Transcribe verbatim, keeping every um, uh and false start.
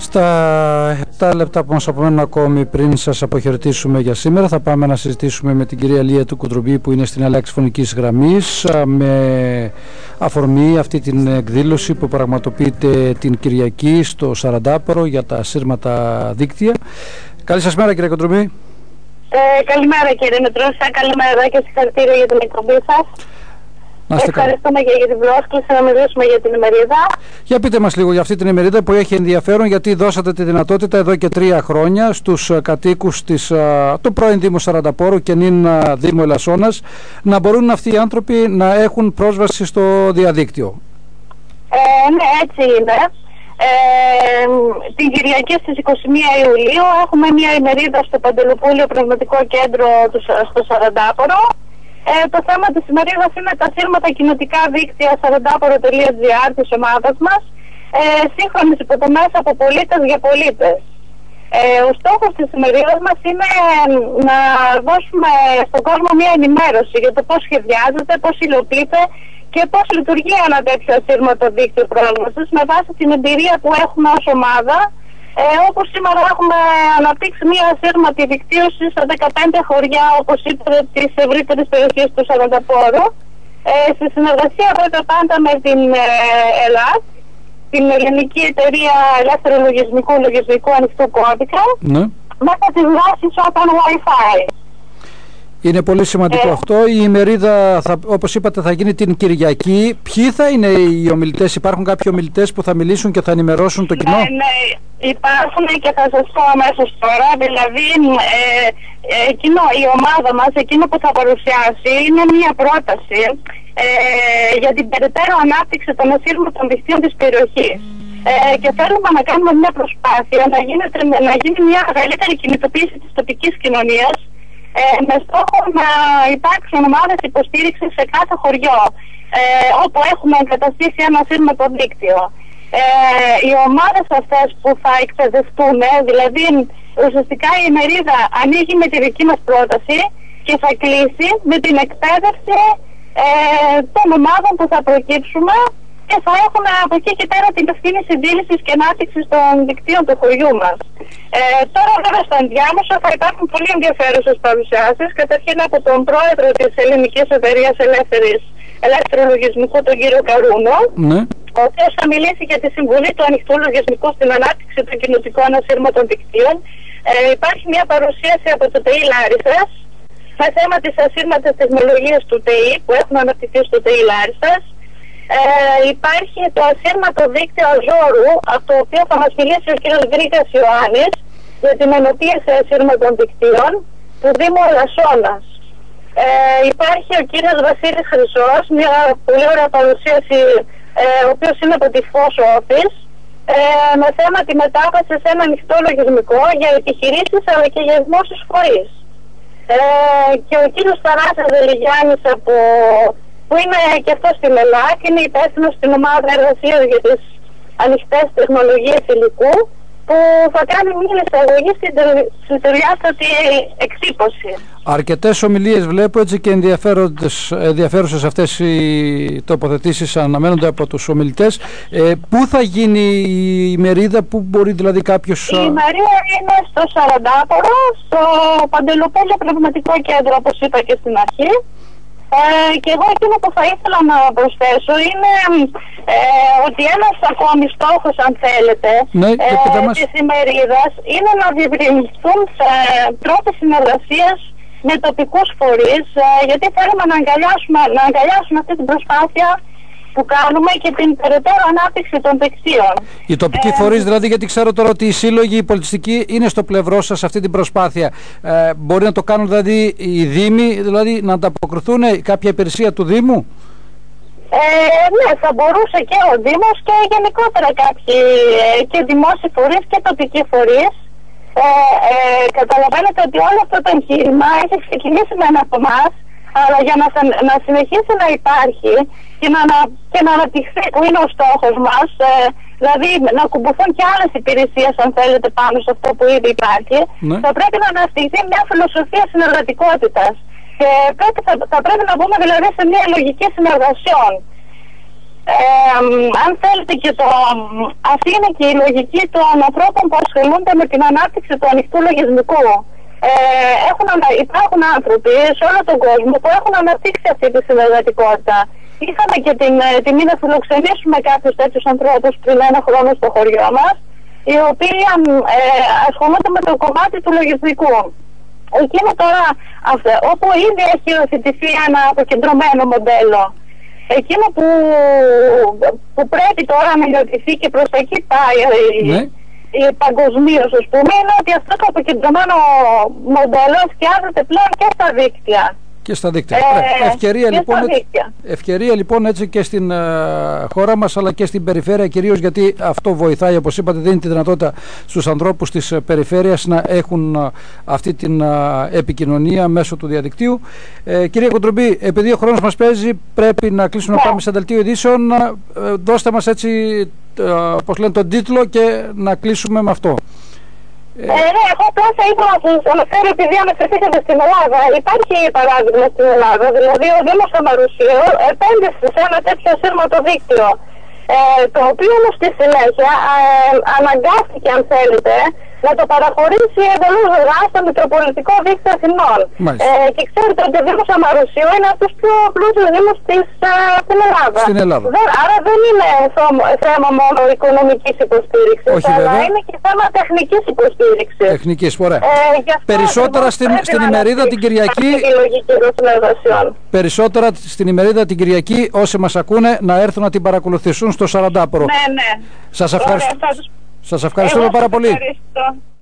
Στα επτά λεπτά που μας απομένουν ακόμη πριν σας αποχαιρετήσουμε για σήμερα, θα πάμε να συζητήσουμε με την κυρία Λία του Κουντρουμπή, που είναι στην αλλάξη φωνικής γραμμής, με αφορμή αυτή την εκδήλωση που πραγματοποιείται την Κυριακή στο Σαραντάπορο για τα σύρματα δίκτυα. Καλή σας μέρα, κύριε Κουντρουμπή. Ε, καλημέρα, κύριε Μετρούσα, καλημέρα και συγχαρητήρια για την εκπομπή σας. Ευχαριστούμε και για την πρόσκληση να μιλήσουμε για την ημερίδα. Για πείτε μας λίγο για αυτή την ημερίδα που έχει ενδιαφέρον, γιατί δώσατε τη δυνατότητα εδώ και τρία χρόνια στους κατοίκους της, του πρώην Δήμου Σαρανταπόρου και νυν Δήμου Ελασσόνας να μπορούν αυτοί οι άνθρωποι να έχουν πρόσβαση στο διαδίκτυο. Ε, ναι, έτσι είναι. Ε, την Κυριακή στις είκοσι μία Ιουλίου έχουμε μια ημερίδα στο Παντελοπούλιο Πνευματικό Κέντρο στο Σαραντάπορο. Ε, το θέμα της ημερίδας είναι τα σύρματα κοινοτικά δίκτυα σαραντάπορο τελεία τζι άρ της ομάδας μας, ε, σύγχρονες υποδομές από πολίτες για πολίτες. Ε, ο στόχος της ημερίδας μας είναι να δώσουμε στον κόσμο μια ενημέρωση για το πώς σχεδιάζεται, πώς υλοποιείται και πώς λειτουργεί ένα τέτοιο ασύρματο δίκτυο πρόσβασης με βάση την εμπειρία που έχουμε ως ομάδα. Ε, όπως σήμερα έχουμε αναπτύξει μια ασύρματη δικτύωση στα δεκαπέντε χωριά, όπως είπατε, της ευρύτερης περιοχής του Σαρανταπόρου, ε, στη συνεργασία βέβαια πάντα με την ε, ΕΛΑΤ, την Ελληνική Εταιρεία Ελεύθερου Λογισμικού Λογισμικού Ανοιχτού Κώδικα, ναι, μέσα τις βάσεις Open Wi-Fi. Είναι πολύ σημαντικό ε, αυτό. Η ημερίδα, θα, όπως είπατε, θα γίνει την Κυριακή. Ποιοι θα είναι οι ομιλητές? Υπάρχουν κάποιοι ομιλητές που θα μιλήσουν και θα ενημερώσουν το κοινό? Ναι, ναι, υπάρχουν και θα σας πω αμέσως τώρα. Δηλαδή, ε, ε, εκείνο, η ομάδα μας, εκείνο που θα παρουσιάσει, είναι μια πρόταση ε, για την περαιτέρω ανάπτυξη των ασύρματων δικτύων της περιοχής. Ε, και θέλουμε να κάνουμε μια προσπάθεια να, γίνεται, να γίνει μια μεγαλύτερη κινητοποίηση της τοπικής κοινωνίας, Ε, με στόχο να υπάρξουν ομάδες υποστήριξης σε κάθε χωριό ε, όπου έχουμε εγκαταστήσει ένα ασύρματο δίκτυο. Ε, οι ομάδες αυτές που θα εκπαιδευτούν, δηλαδή ουσιαστικά η ημερίδα ανοίγει με τη δική μας πρόταση και θα κλείσει με την εκπαίδευση ε, των ομάδων που θα προκύψουμε και θα έχουν από εκεί και πέρα την ευθύνη συντήρησης και ανάπτυξης των δικτύων του χωριού μας. Ε, τώρα βέβαια στο ενδιάμεσο θα υπάρχουν πολύ ενδιαφέρουσες παρουσιάσεις, καταρχήν από τον πρόεδρο της Ελληνικής Εταιρείας Ελεύθερου Λογισμικού, τον κύριο Καρούνο, ναι, ο οποίος θα μιλήσει για τη συμβολή του ανοιχτού λογισμικού στην ανάπτυξη των κοινοτικών ασύρματων δικτύων. Ε, υπάρχει μια παρουσίαση από το ΤΕΙ Λάρισσας με θέμα της ασύρματης τεχνολογίας του ΤΕΙ που έχουν αναπτυχθεί στο ΤΕΙ Λάρισσας. Ε, υπάρχει το ασύρματο δίκτυο Αζόρου, από το οποίο θα μας μιλήσει ο κύριος Γκρίκας Ιωάννης για την ενοποίηση ασύρματων δικτύων του Δήμου Ελασσόνας. Ε, υπάρχει ο κύριος Βασίλης Χρυσός, μια πολύ ωραία παρουσίαση, ε, ο οποίος είναι από τη Φως Office, ε, με θέμα τη μετάβαση σε ένα ανοιχτό λογισμικό για επιχειρήσεις αλλά και για δημόσιους φορείς. Ε, και ο κύριος Θανάσης Δελιγιάννης από που είναι και αυτό στην Ελλάδα και είναι υπεύθυνο στην ομάδα εργασίας για τις ανοιχτές τεχνολογίες υλικού, που θα κάνει μια εισαγωγή στην ταιριάστατη εκτύπωση. Αρκετές ομιλίες βλέπω, έτσι, και ενδιαφέρουσες αυτές οι τοποθετήσεις αναμένονται από τους ομιλητές. Ε, πού θα γίνει η ημερίδα, πού μπορεί δηλαδή κάποιος... Η ημερίδα είναι στο Σαραντάπορο, στο Παντελοπούλιο Πνευματικό Κέντρο, όπως είπα και στην αρχή. Ε, και εγώ εκείνο που θα ήθελα να προσθέσω είναι ε, ότι ένας ακόμη στόχος, αν θέλετε, ναι, ε, της ημερίδας είναι να διευρυνθούν ε, τρόποι συνεργασίας με τοπικούς φορείς, ε, γιατί θέλουμε να αγκαλιάσουμε, να αγκαλιάσουμε αυτή την προσπάθεια που κάνουμε και την περαιτέρω ανάπτυξη των δικτύων. Οι τοπικοί ε, φορείς δηλαδή, γιατί ξέρω τώρα ότι οι σύλλογοι, οι πολιτιστικοί είναι στο πλευρό σας σε αυτή την προσπάθεια. Ε, μπορεί να το κάνουν δηλαδή οι Δήμοι, δηλαδή να ανταποκριθούν κάποια υπηρεσία του Δήμου? Ε, ναι, θα μπορούσε και ο Δήμος και γενικότερα κάποιοι ε, και δημόσιοι φορείς και τοπικοί φορείς. Ε, ε, καταλαβαίνετε ότι όλο αυτό το εγχείρημα έχει ξεκινήσει με ένα από εμάς, αλλά για να, να συνεχίσει να υπάρχει και να, και να αναπτυχθεί, που είναι ο στόχος μας, ε, δηλαδή να κουμπωθούν και άλλες υπηρεσίες, αν θέλετε, πάνω σε αυτό που ήδη υπάρχει, ναι, θα πρέπει να αναπτυχθεί μια φιλοσοφία συνεργατικότητας. Και πρέπει, θα, θα πρέπει να μπούμε δηλαδή σε μια λογική συνεργασιών. Ε, αν θέλετε και το, αυτή είναι και η λογική των ανθρώπων που ασχολούνται με την ανάπτυξη του ανοιχτού λογισμικού. Ε, έχουν, υπάρχουν άνθρωποι σε όλο τον κόσμο που έχουν αναπτύξει αυτή τη συνεργατικότητα. Είχαμε και την τιμή να φιλοξενήσουμε κάποιους τέτοιους ανθρώπους πριν ένα χρόνο στο χωριό μας, οι οποίοι ε, ασχολούνται με το κομμάτι του λογισμικού. Εκείνο τώρα, αυτό, όπου ήδη έχει υιοθετηθεί ένα αποκεντρωμένο μοντέλο, εκείνο που, που πρέπει τώρα να υιοθετηθεί και προς εκεί πάει, ναι, παγκοσμίως, ας πούμε, είναι ότι αυτό το αποκεντρωμένο μοντέλο φτιάχνεται πλέον και στα δίκτυα. Και στα δίκτυα. Ε, ευκαιρία, και λοιπόν, στα δίκτυα. ευκαιρία λοιπόν έτσι και στην uh, χώρα μας, αλλά και στην περιφέρεια, κυρίως γιατί αυτό βοηθάει, όπως είπατε, δίνει τη δυνατότητα στους ανθρώπους της περιφέρειας να έχουν uh, αυτή την uh, επικοινωνία μέσω του διαδικτύου. Ε, κυρία Κοντρομπή, επειδή ο χρόνος μας παίζει, πρέπει να κλείσουμε, να πάμε σε δελτίο ειδήσεων. Uh, δώστε μας έτσι, uh, πώς λένε, τον τίτλο και να κλείσουμε με αυτό. Ε, ναι, εγώ απλά θα ήθελα να σας αναφέρω, επειδή αναφερθήκατε στην Ελλάδα. Υπάρχει παράδειγμα στην Ελλάδα, δηλαδή ο Δήμος Αμαρουσίου επένδυσε σε ένα τέτοιο ασύρματο δίκτυο, ε, το οποίο όμως στη συνέχεια ε, αναγκάστηκε, αν θέλετε, να το παραχωρήσει εντελώς δωρεάν στο Μητροπολιτικό Δίκτυο Αθηνών. Ε, και ξέρετε ότι ο Δήμος Αμαρουσίου είναι από τους πιο πλούσιους δήμους της, ε, στην Ελλάδα. Στην Ελλάδα. Δε, άρα δεν είναι θέμα μόνο οικονομικής υποστήριξης, όχι, αλλά βέβαια. είναι και θέμα τεχνικής υποστήριξης. Τεχνικής, ωραία. Ε, Περισσότερα στην, στην ημερίδα την Κυριακή. Περισσότερα στην ημερίδα την Κυριακή, όσοι μας ακούνε να έρθουν να την παρακολουθήσουν στο σαραντάπορο. Ναι, ναι. Σας ευχαριστώ. Σας ευχαριστούμε πάρα πολύ. Ευχαριστώ.